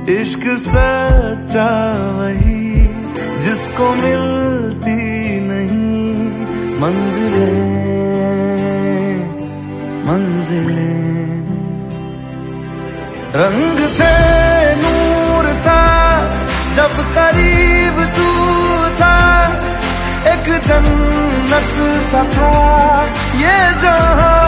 इश्क सच्चा वही जिसको मिलती नहीं मंजिलें मंजिलें। रंग थे नूर था जब करीब तू था, एक जन्नत सा था ये जहां